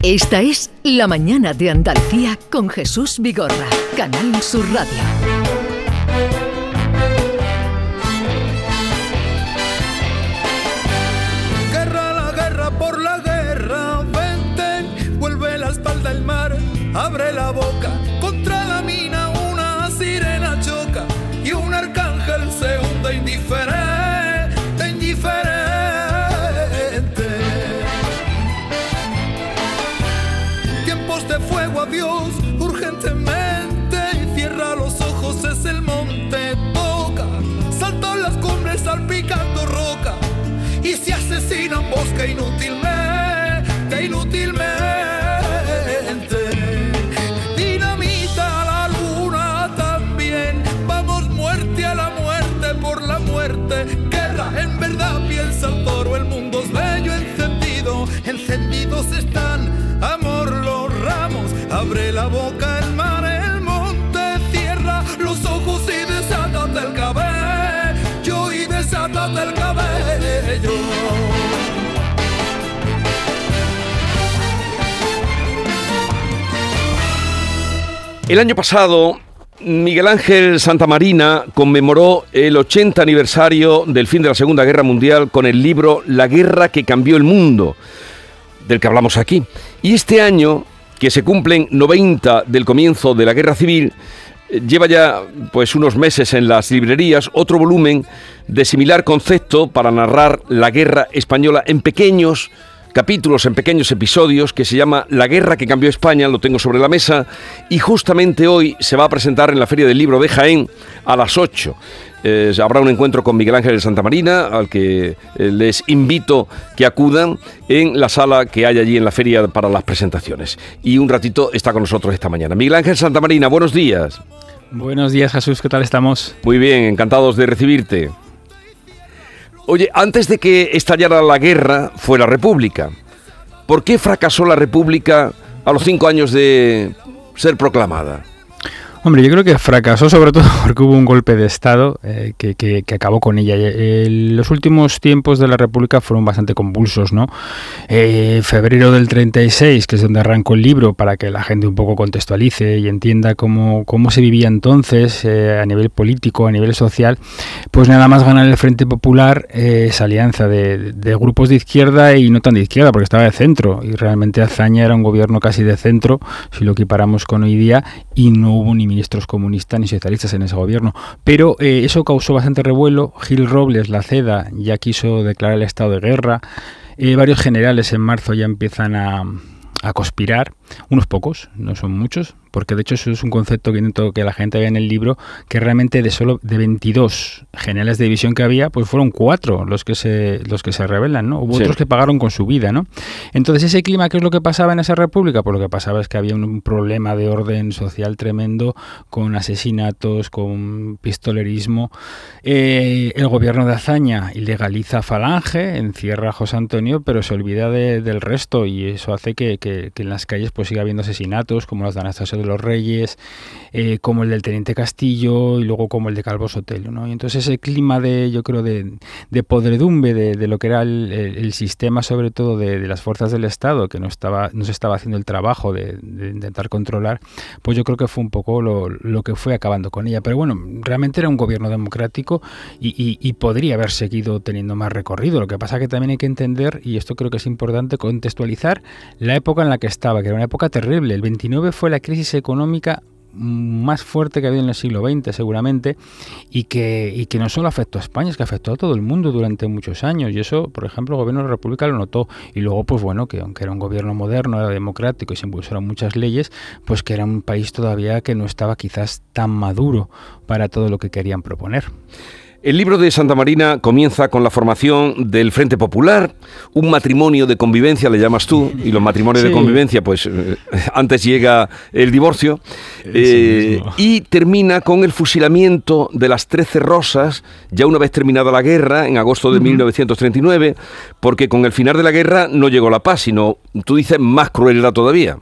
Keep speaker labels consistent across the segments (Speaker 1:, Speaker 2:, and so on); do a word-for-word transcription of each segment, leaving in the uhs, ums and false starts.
Speaker 1: Esta es La Mañana de Andalucía con Jesús Vigorra, Canal Sur Radio.
Speaker 2: Guerra, la guerra por la guerra, vente, vuelve la espalda al mar, abre la boca, contra la mina una sirena choca y un arcángel se hunde indiferente, indiferente. Tiempos de fuego a Dios, urgentemente, cierra los ojos, es el monte, toca, saltan las cumbres salpicando roca y se asesinan bosque inútilmente, inútilmente. Dinamita la luna también, vamos muerte a la muerte por la muerte. Guerra, en verdad piensa el toro, el mundo es bello encendido, encendidos están, amor los ramos, abre la boca el mar, el monte, cierra los ojos y desátate el cabello, y desátate el cabello.
Speaker 3: El año pasado, Miguel Ángel Santamarina conmemoró el ochenta aniversario del fin de la Segunda Guerra Mundial con el libro La guerra que cambió el mundo, del que hablamos aquí. Y este año, que se cumplen noventa del comienzo de la Guerra Civil, lleva ya pues unos meses en las librerías otro volumen de similar concepto para narrar la guerra española en pequeños capítulos, en pequeños episodios, que se llama La guerra que cambió España. Lo tengo sobre la mesa y justamente hoy se va a presentar en la Feria del Libro de Jaén a las ocho. Eh, habrá un encuentro con Miguel Ángel Santamarina, al que eh, les invito que acudan en la sala que hay allí en la feria para las presentaciones. Y un ratito está con nosotros esta mañana. Miguel Ángel Santamarina, buenos días.
Speaker 4: Buenos días, Jesús, ¿qué tal estamos?
Speaker 3: Muy bien, encantados de recibirte. Oye, antes de que estallara la guerra fue la República. ¿Por qué fracasó la República a los cinco años de ser proclamada?
Speaker 4: Hombre, yo creo que fracasó sobre todo porque hubo un golpe de Estado eh, que, que, que acabó con ella. Eh, los últimos tiempos de la República fueron bastante convulsos, ¿no? Eh, febrero del treinta y seis, que es donde arrancó el libro, para que la gente un poco contextualice y entienda cómo, cómo se vivía entonces eh, a nivel político, a nivel social, pues nada más ganar el Frente Popular, eh, esa alianza de, de grupos de izquierda y no tan de izquierda, porque estaba de centro, y realmente Azaña era un gobierno casi de centro, si lo equiparamos con hoy día, y no hubo ni ministros comunistas ni socialistas en ese gobierno. Pero eh, eso causó bastante revuelo. Gil Robles, la CEDA, ya quiso declarar el estado de guerra. Eh, varios generales en marzo ya empiezan a, a conspirar. Unos pocos, no son muchos, porque de hecho eso es un concepto que intento que la gente vea en el libro, que realmente de solo de veintidós generales de división que había, pues fueron cuatro los que se los que se rebelan, ¿no? Hubo sí. otros que pagaron con su vida, ¿no? Entonces ese clima, ¿qué es lo que pasaba en esa república? Pues lo que pasaba es que había un problema de orden social tremendo, con asesinatos, con pistolerismo. Eh, el gobierno de Azaña ilegaliza Falange, encierra a José Antonio, pero se olvida de, del resto, y eso hace que, que, que en las calles pues sigue habiendo asesinatos, como los de Anastasio de los Reyes, eh, como el del Teniente Castillo y luego como el de Calvo Sotelo, ¿no? Y entonces ese clima de, yo creo, de, de podredumbre de, de lo que era el, el sistema, sobre todo de, de las fuerzas del Estado, que no estaba no se estaba haciendo el trabajo de, de intentar controlar, pues yo creo que fue un poco lo, lo que fue acabando con ella. Pero bueno, realmente era un gobierno democrático y, y, y podría haber seguido teniendo más recorrido. Lo que pasa que también hay que entender, y esto creo que es importante, contextualizar la época en la que estaba, que era una época terrible. El veintinueve fue la crisis económica más fuerte que ha habido en el siglo veinte, seguramente, y que, y que no solo afectó a España, es que afectó a todo el mundo durante muchos años, y eso, por ejemplo, el gobierno de la República lo notó. Y luego, pues bueno, que aunque era un gobierno moderno, era democrático y se impulsaron muchas leyes, pues que era un país todavía que no estaba quizás tan maduro para todo lo que querían proponer.
Speaker 3: El libro de Santamarina comienza con la formación del Frente Popular, un matrimonio de convivencia, le llamas tú, y los matrimonios sí. de convivencia, pues eh, antes llega el divorcio, eh, y termina con el fusilamiento de las Trece Rosas, ya una vez terminada la guerra, en agosto de uh-huh. mil novecientos treinta y nueve, porque con el final de la guerra no llegó la paz, sino, tú dices, más crueldad todavía.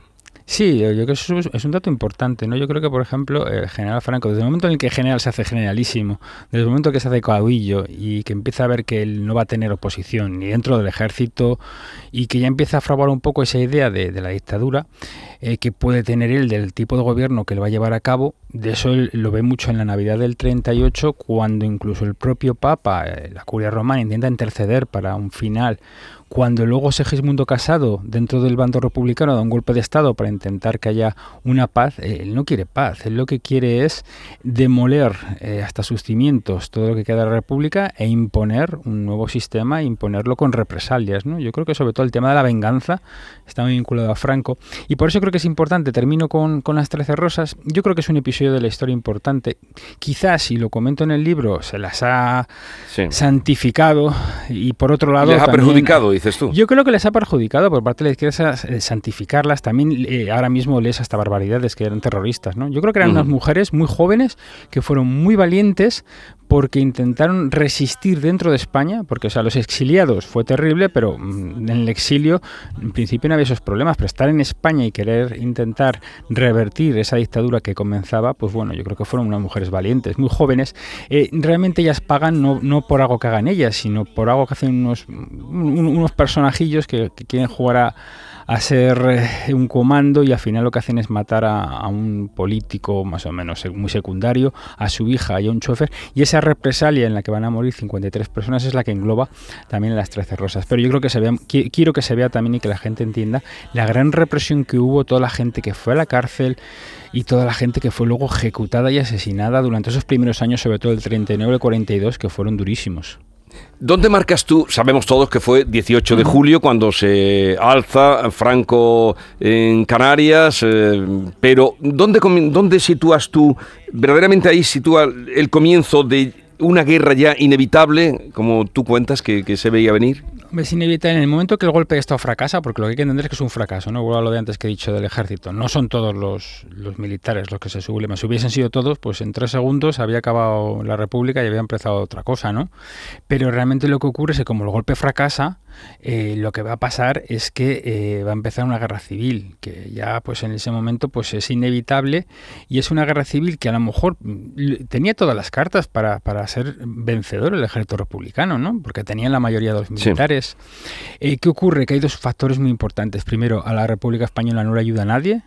Speaker 4: Sí, yo creo que eso es un dato importante, ¿no? Yo creo que, por ejemplo, el general Franco, desde el momento en el que el general se hace generalísimo, desde el momento que se hace caudillo y que empieza a ver que él no va a tener oposición ni dentro del ejército y que ya empieza a fraguar un poco esa idea de, de la dictadura eh, que puede tener él del tipo de gobierno que él va a llevar a cabo, de eso él lo ve mucho en la Navidad del treinta y ocho, cuando incluso el propio Papa, eh, la Curia Romana, intenta interceder para un final. Cuando luego Segismundo Casado, dentro del bando republicano, da un golpe de Estado para intentar que haya una paz, eh, él no quiere paz, él lo que quiere es demoler eh, hasta sus cimientos todo lo que queda de la República e imponer un nuevo sistema, e imponerlo con represalias, ¿no? Yo creo que sobre todo el tema de la venganza está muy vinculado a Franco y por eso creo que es importante, termino con, con las Trece Rosas, yo creo que es un episodio de la historia importante, quizás, y lo comento en el libro, se las ha sí. santificado y por otro lado...
Speaker 3: ¿Les ha
Speaker 4: también,
Speaker 3: perjudicado, dices tú?
Speaker 4: Yo creo que les ha perjudicado por parte de la izquierda eh, santificarlas, también eh, ahora mismo lees hasta barbaridades que eran terroristas, ¿no? Yo creo que eran uh-huh. unas mujeres muy jóvenes que fueron muy valientes porque intentaron resistir dentro de España, porque o sea, los exiliados fue terrible, pero mm, en el exilio en principio no había esos problemas, pero estar en España y querer intentar revertir esa dictadura que comenzaba, pues bueno, yo creo que fueron unas mujeres valientes, muy jóvenes. Eh, realmente ellas pagan no, no por algo que hagan ellas, sino por algo que hacen unos, un, unos personajillos que, que quieren jugar a a ser eh, un comando y al final lo que hacen es matar a, a un político más o menos muy secundario, a su hija y a un chofer, y esa represalia en la que van a morir cincuenta y tres personas es la que engloba también las Trece Rosas. Pero yo creo que se vea, qu- quiero que se vea también y que la gente entienda la gran represión que hubo, toda la gente que fue a la cárcel y toda la gente que fue luego ejecutada y asesinada durante esos primeros años, sobre todo el treinta y nueve y el cuarenta y dos, que fueron durísimos.
Speaker 3: ¿Dónde marcas tú? Sabemos todos que fue dieciocho de julio cuando se alza Franco en Canarias, eh, pero ¿dónde, ¿dónde sitúas tú, verdaderamente ahí sitúa el comienzo de una guerra ya inevitable, como tú cuentas, que, que se veía venir?
Speaker 4: Es inevitable en el momento que el golpe de Estado fracasa, porque lo que hay que entender es que es un fracaso, ¿no? Vuelvo a lo de antes que he dicho del ejército. No son todos los, los militares los que se subleman. Si hubiesen sido todos, pues en tres segundos había acabado la República y había empezado otra cosa, ¿no? Pero realmente lo que ocurre es que como el golpe fracasa, eh, lo que va a pasar es que eh, va a empezar una guerra civil, que ya pues en ese momento pues es inevitable, y es una guerra civil que a lo mejor tenía todas las cartas para, para ser vencedor el ejército republicano, ¿no? Porque tenían la mayoría de los militares. Sí. Eh, ¿Qué ocurre? Que hay dos factores muy importantes. Primero, a la República Española no le ayuda a nadie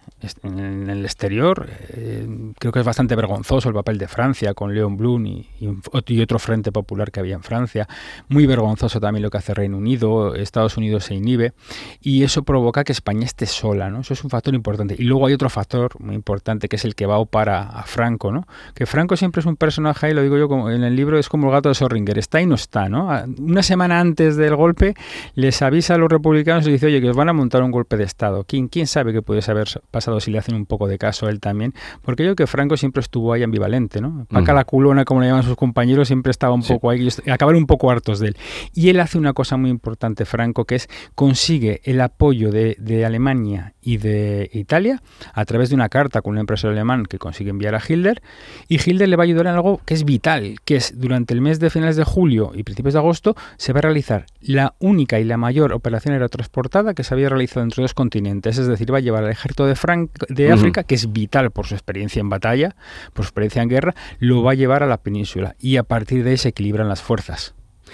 Speaker 4: en el exterior. Eh, creo que es bastante vergonzoso el papel de Francia con Leon Blum y, y, y otro frente popular que había en Francia. Muy vergonzoso también lo que hace Reino Unido. Estados Unidos se inhibe y eso provoca que España esté sola, ¿no? Eso es un factor importante. Y luego hay otro factor muy importante que es el que va a opar a, a Franco, ¿no? Que Franco siempre es un personaje, y lo digo yo como en el libro, es como el gato de Schrödinger, está y no está, ¿no? Una semana antes del golpe les avisa a los republicanos y dice, oye, que os van a montar un golpe de Estado. ¿Quién, quién sabe qué puede haber pasado si le hacen un poco de caso a él también? Porque yo creo que Franco siempre estuvo ahí ambivalente, ¿no? Paca uh-huh. la culona, como le llaman sus compañeros, siempre estaba un sí. poco ahí, y acabaron un poco hartos de él. Y él hace una cosa muy importante, Franco, que es consigue el apoyo de, de Alemania y de Italia a través de una carta con un empresario alemán que consigue enviar a Hitler, y Hitler le va a ayudar en algo que es vital, que es durante el mes de finales de julio y principios de agosto se va a realizar la única y la mayor operación aerotransportada que se había realizado entre dos continentes, es decir, va a llevar al ejército de, Fran- de África, uh-huh. que es vital por su experiencia en batalla, por su experiencia en guerra, lo va a llevar a la península y a partir de ahí se equilibran las fuerzas.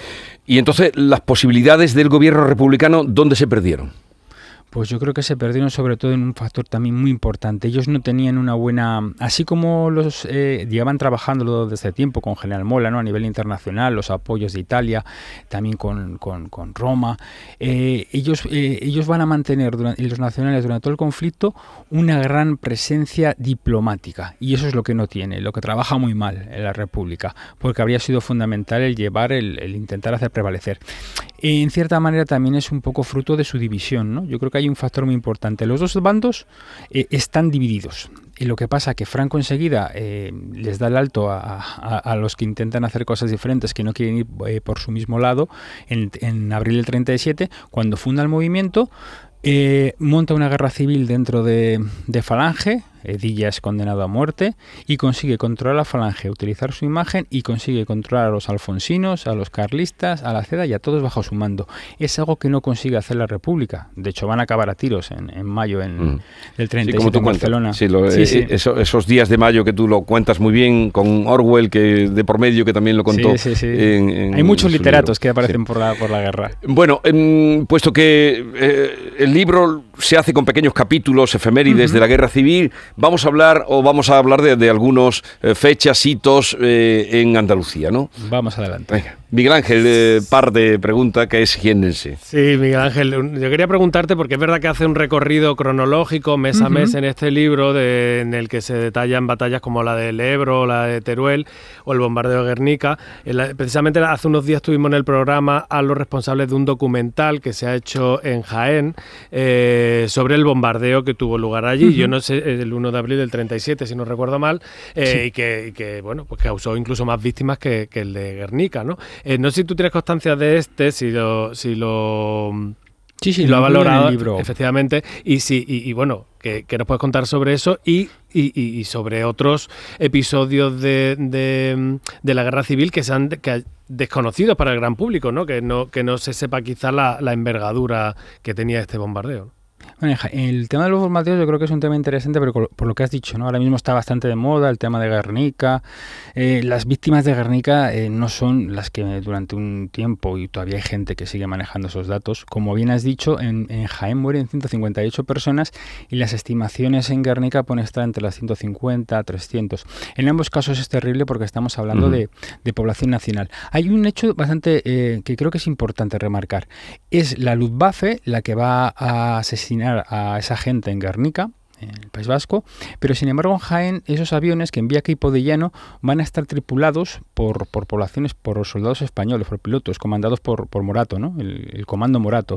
Speaker 3: Y entonces, las posibilidades del gobierno republicano, ¿dónde se perdieron?
Speaker 4: Pues yo creo que se perdieron sobre todo en un factor también muy importante. Ellos no tenían una buena... Así como los eh, llevaban trabajando desde tiempo con General Mola, ¿no? A nivel internacional, los apoyos de Italia, también con, con, con Roma, eh, ellos, eh, ellos van a mantener, durante, los nacionales durante todo el conflicto, una gran presencia diplomática. Y eso es lo que no tiene, lo que trabaja muy mal en la República, porque habría sido fundamental el llevar, el, el intentar hacer prevalecer. En cierta manera también es un poco fruto de su división, ¿no? Yo creo que hay un factor muy importante. Los dos bandos eh, están divididos. Y lo que pasa es que Franco enseguida eh, les da el alto a, a, a los que intentan hacer cosas diferentes, que no quieren ir eh, por su mismo lado. En, en abril del treinta y siete, cuando funda el movimiento, eh, monta una guerra civil dentro de, de Falange, Edilla es condenado a muerte y consigue controlar a la Falange, utilizar su imagen y consigue controlar a los alfonsinos, a los carlistas, a la C E D A y a todos bajo su mando. Es algo que no consigue hacer la República. De hecho, van a acabar a tiros en, en mayo en, mm. del treinta y siete sí, en Barcelona.
Speaker 3: Sí, lo, sí, eh, sí. Eso, esos días de mayo que tú lo cuentas muy bien con Orwell, que de por medio, que también lo contó.
Speaker 4: Sí, sí, sí.
Speaker 3: En, en
Speaker 4: Hay muchos literatos
Speaker 3: libro.
Speaker 4: que aparecen
Speaker 3: sí.
Speaker 4: por, la, por la guerra.
Speaker 3: Bueno, eh, puesto que eh, el libro se hace con pequeños capítulos, efemérides uh-huh. de la Guerra Civil, vamos a hablar o vamos a hablar de, de algunos eh, fechas, hitos eh, en Andalucía, ¿no?
Speaker 4: Vamos adelante.
Speaker 3: Venga. Miguel Ángel, eh, par de preguntas que es jiennense.
Speaker 5: Sí, Miguel Ángel, yo quería preguntarte porque es verdad que hace un recorrido cronológico mes a uh-huh. mes en este libro de, en el que se detallan batallas como la del Ebro, la de Teruel o el bombardeo de Guernica. La, precisamente hace unos días tuvimos en el programa a los responsables de un documental que se ha hecho en Jaén eh, sobre el bombardeo que tuvo lugar allí. Uh-huh. Yo no sé, el uno de abril del treinta y siete, si no recuerdo mal, eh, sí. y, que, y que bueno, pues causó incluso más víctimas que, que el de Guernica, ¿no? Eh, no sé si tú tienes constancia de este, si lo, si lo,
Speaker 4: sí, sí,
Speaker 5: si lo ha valorado,
Speaker 4: el libro.
Speaker 5: Efectivamente, y si y, y bueno, que, que nos puedes contar sobre eso y, y, y sobre otros episodios de, de, de la Guerra Civil que sean que desconocidos para el gran público, ¿no? Que no que no se sepa quizá la, la envergadura que tenía este bombardeo, ¿no?
Speaker 4: Bueno, el tema de los bombardeos yo creo que es un tema interesante, pero por lo que has dicho, ¿no? Ahora mismo está bastante de moda el tema de Guernica. Eh, las víctimas de Guernica eh, no son las que durante un tiempo, y todavía hay gente que sigue manejando esos datos. Como bien has dicho, en, en Jaén mueren ciento cincuenta y ocho personas y las estimaciones en Guernica pueden estar entre las ciento cincuenta a trescientos. En ambos casos es terrible porque estamos hablando uh-huh. de, de población nacional. Hay un hecho bastante eh, que creo que es importante remarcar. Es la Luftwaffe la que va a asesinar a esa gente en Guernica, en el País Vasco, pero sin embargo en Jaén esos aviones que envía Queipo de Llano van a estar tripulados por, por poblaciones, por soldados españoles, por pilotos, comandados por, por Morato, ¿no? El, el comando Morato.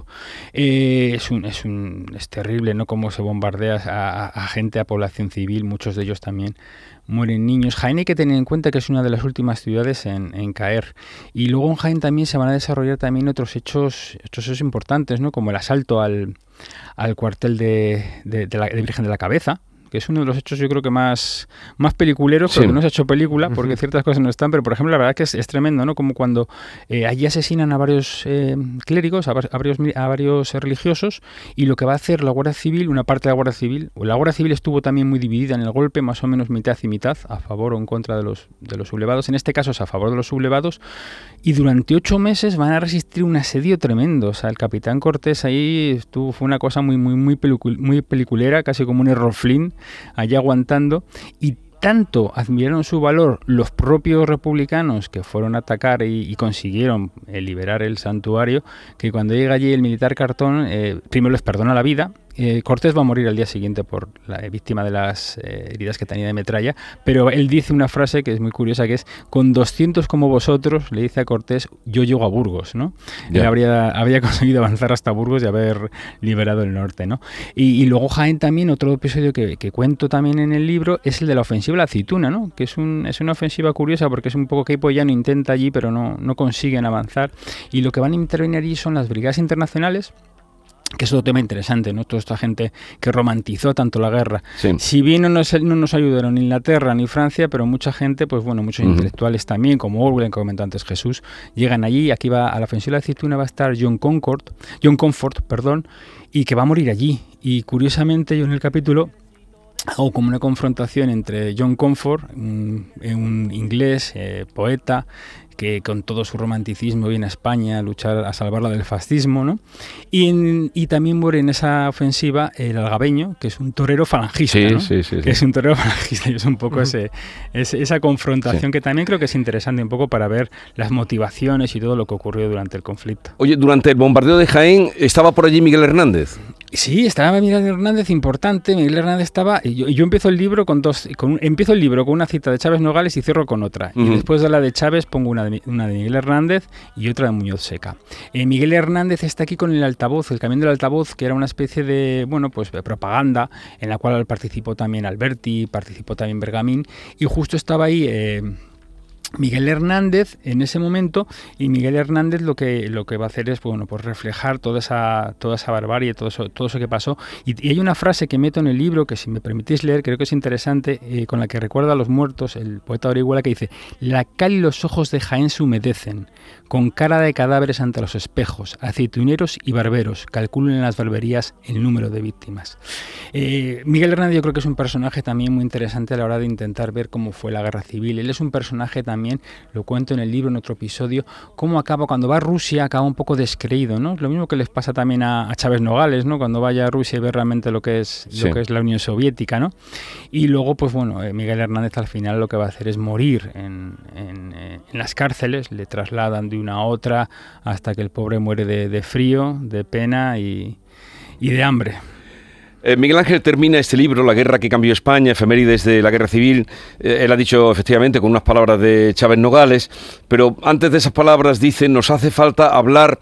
Speaker 4: Eh, es, un, es, un, es terrible, ¿no? Cómo se bombardea a, a, a gente, a población civil, muchos de ellos también mueren niños. Jaén hay que tener en cuenta que es una de las últimas ciudades en, en caer. Y luego en Jaén también se van a desarrollar también otros hechos, otros hechos importantes, ¿no? Como el asalto al, al cuartel de, de, de la de Virgen de la Cabeza, que es uno de los hechos yo creo que más, más peliculeros, sí. Porque no se ha hecho película, porque uh-huh. ciertas cosas no están, pero por ejemplo la verdad que es, es tremendo, ¿no? Como cuando eh, allí asesinan a varios eh, clérigos, a, a varios, a varios religiosos, y lo que va a hacer la Guardia Civil, una parte de la Guardia Civil, la Guardia Civil estuvo también muy dividida en el golpe, más o menos mitad y mitad, a favor o en contra de los, de los sublevados, en este caso es a favor de los sublevados, y durante ocho meses van a resistir un asedio tremendo. O sea, el capitán Cortés ahí estuvo, fue una cosa muy, muy, muy, pelicul- muy peliculera, casi como un Errol Flynn, allí aguantando, y tanto admiraron su valor los propios republicanos que fueron a atacar y, y consiguieron eh, liberar el santuario, que cuando llega allí el militar Cartón, eh, primero les perdona la vida. Eh, Cortés va a morir al día siguiente por la eh, víctima de las eh, heridas que tenía de metralla, pero él dice una frase que es muy curiosa, que es: con doscientos como vosotros, le dice a Cortés, yo llego a Burgos, ¿no? Yeah. Él habría, habría conseguido avanzar hasta Burgos y haber liberado el norte, ¿no? Y, y luego Jaén también, otro episodio que, que cuento también en el libro, es el de la ofensiva a la aceituna, ¿no? Que es, un, es una ofensiva curiosa porque es un poco que Queipo Llano intenta allí, pero no, no consiguen avanzar, y lo que van a intervenir allí son las brigadas internacionales, que es otro tema interesante, ¿no? Toda esta gente que romantizó tanto la guerra. Sí. Si bien no nos, no nos ayudaron ni Inglaterra ni Francia, pero mucha gente, pues bueno, muchos uh-huh. intelectuales también, como Orwell, que comentó antes Jesús, llegan allí. Aquí va a la ofensiva de la aceituna va a estar John Concord, John Comfort, perdón, y que va a morir allí. Y curiosamente yo en el capítulo hago como una confrontación entre John Comfort, un, un inglés, eh, poeta, que con todo su romanticismo viene a España a luchar, a salvarla del fascismo, ¿no? Y, en, y también muere en esa ofensiva el algabeño, que es un torero falangista, sí, ¿no? Sí, sí, que sí. es un torero falangista, y es un poco uh-huh. ese, ese, esa confrontación sí. que también creo que es interesante un poco para ver las motivaciones y todo lo que ocurrió durante el conflicto.
Speaker 3: Oye, durante el bombardeo de Jaén, ¿estaba por allí Miguel Hernández?
Speaker 4: Sí, estaba Miguel Hernández, importante. Miguel Hernández estaba... Y yo, yo empiezo el libro con dos... Con, empiezo el libro con una cita de Chávez Nogales y cierro con otra. Uh-huh. Y después de la de Chávez pongo una de, una de Miguel Hernández y otra de Muñoz Seca. Eh, Miguel Hernández está aquí con el altavoz, el camión del altavoz, que era una especie de, bueno, pues de propaganda, en la cual participó también Alberti, participó también Bergamín, y justo estaba ahí... Eh, Miguel Hernández en ese momento, y Miguel Hernández lo que lo que va a hacer es, bueno, pues reflejar toda esa toda esa barbarie, todo eso, todo eso que pasó. Y, y hay una frase que meto en el libro que, si me permitís leer, creo que es interesante, eh, con la que recuerda a los muertos el poeta Orihuela, que dice: la cal y los ojos de Jaén se humedecen, con cara de cadáveres ante los espejos, aceituneros y barberos calculan en las barberías el número de víctimas. Eh, Miguel Hernández yo creo que es un personaje también muy interesante a la hora de intentar ver cómo fue la guerra civil. Él es un personaje también También lo cuento en el libro, en otro episodio, cómo acaba, cuando va a Rusia, acaba un poco descreído, ¿no? Lo mismo que les pasa también a, a Chávez Nogales, ¿no? Cuando vaya a Rusia y ve realmente lo que es, sí. lo que es la Unión Soviética, ¿no? Y luego, pues bueno, eh, Miguel Hernández al final lo que va a hacer es morir en, en, eh, en las cárceles, le trasladan de una a otra hasta que el pobre muere de, de frío, de pena y, y de hambre.
Speaker 3: Eh, Miguel Ángel termina este libro, La guerra que cambió España, efemérides de la guerra civil. Eh, él ha dicho efectivamente con unas palabras de Chávez Nogales, pero antes de esas palabras dice: nos hace falta hablar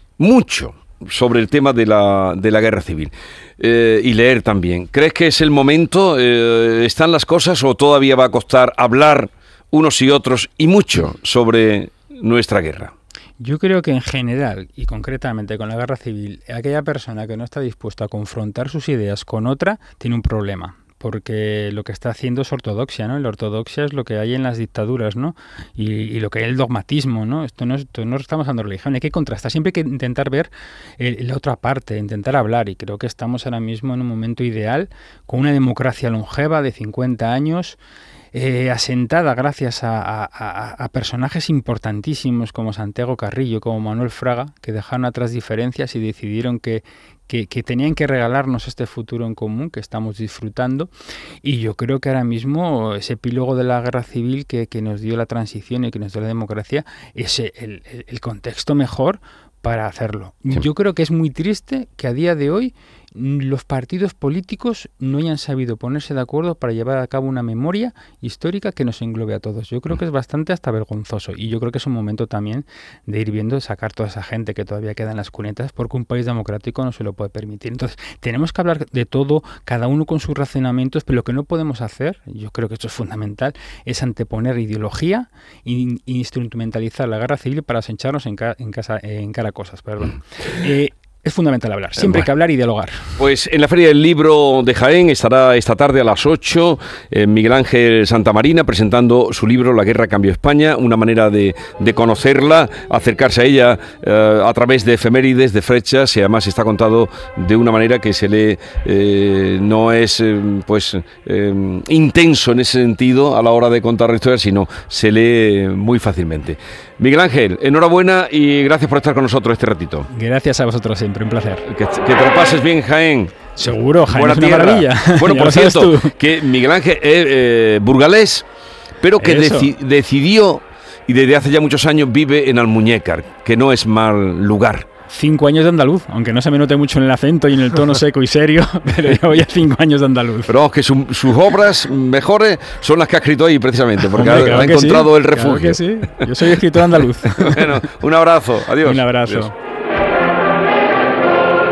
Speaker 3: mucho sobre el tema de la, de la guerra civil eh, y leer también. ¿Crees que es el momento? Eh, ¿Están las cosas o todavía va a costar hablar unos y otros y mucho sobre nuestra guerra?
Speaker 4: Yo creo que en general, y concretamente con la guerra civil, aquella persona que no está dispuesta a confrontar sus ideas con otra tiene un problema, porque lo que está haciendo es ortodoxia, ¿no? La ortodoxia es lo que hay en las dictaduras, ¿no? Y, y lo que hay el dogmatismo, ¿no? Esto no, es, esto no estamos hablando de religión, hay que contrastar, siempre hay que intentar ver eh, la otra parte, intentar hablar, y creo que estamos ahora mismo en un momento ideal, con una democracia longeva de cincuenta años, Eh, asentada gracias a, a, a, a personajes importantísimos como Santiago Carrillo, como Manuel Fraga, que dejaron atrás diferencias y decidieron que, que, que tenían que regalarnos este futuro en común que estamos disfrutando. Y yo creo que ahora mismo ese epílogo de la guerra civil que, que nos dio la transición y que nos dio la democracia es el, el, el contexto mejor para hacerlo. Sí. Yo creo que es muy triste que a día de hoy los partidos políticos no hayan sabido ponerse de acuerdo para llevar a cabo una memoria histórica que nos englobe a todos. Yo creo que es bastante hasta vergonzoso, y yo creo que es un momento también de ir viendo, sacar toda esa gente que todavía queda en las cunetas, porque un país democrático no se lo puede permitir. Entonces, tenemos que hablar de todo, cada uno con sus razonamientos, pero lo que no podemos hacer, yo creo que esto es fundamental, es anteponer ideología e instrumentalizar la guerra civil para echarnos en, ca en, casa, en cara cosas. Perdón. Eh, Es fundamental hablar, siempre bueno, hay que hablar y dialogar.
Speaker 3: Pues en la Feria del Libro de Jaén estará esta tarde a las ocho eh, Miguel Ángel Santamarina presentando su libro La guerra cambió España, una manera de, de conocerla, acercarse a ella eh, a través de efemérides, de fechas, y además está contado de una manera que se lee, eh, no es eh, pues eh, intenso en ese sentido a la hora de contar la historia, sino se lee muy fácilmente. Miguel Ángel, enhorabuena y gracias por estar con nosotros este ratito.
Speaker 4: Gracias a vosotros siempre, un placer.
Speaker 3: Que, que te lo pases bien, Jaén.
Speaker 4: Seguro, Jaén
Speaker 3: Buena
Speaker 4: es una
Speaker 3: tierra.
Speaker 4: maravilla.
Speaker 3: Bueno, por cierto, que Miguel Ángel es eh, burgalés, pero que deci decidió y desde hace ya muchos años vive en Almuñécar, que no es mal lugar.
Speaker 4: Cinco años de andaluz, aunque no se me note mucho en el acento y en el tono seco y serio, pero llevo ya cinco años de andaluz.
Speaker 3: Pero vamos, que su, sus obras mejores son las que ha escrito ahí, precisamente, porque Hombre, claro ha, ha encontrado sí, el refugio.
Speaker 4: Claro que sí. Yo soy escritor andaluz.
Speaker 3: Bueno, un abrazo, adiós.
Speaker 4: Un abrazo.
Speaker 3: Adiós.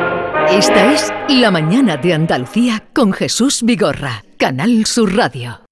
Speaker 1: Esta es La Mañana de Andalucía con Jesús Vigorra, Canal Sur Radio.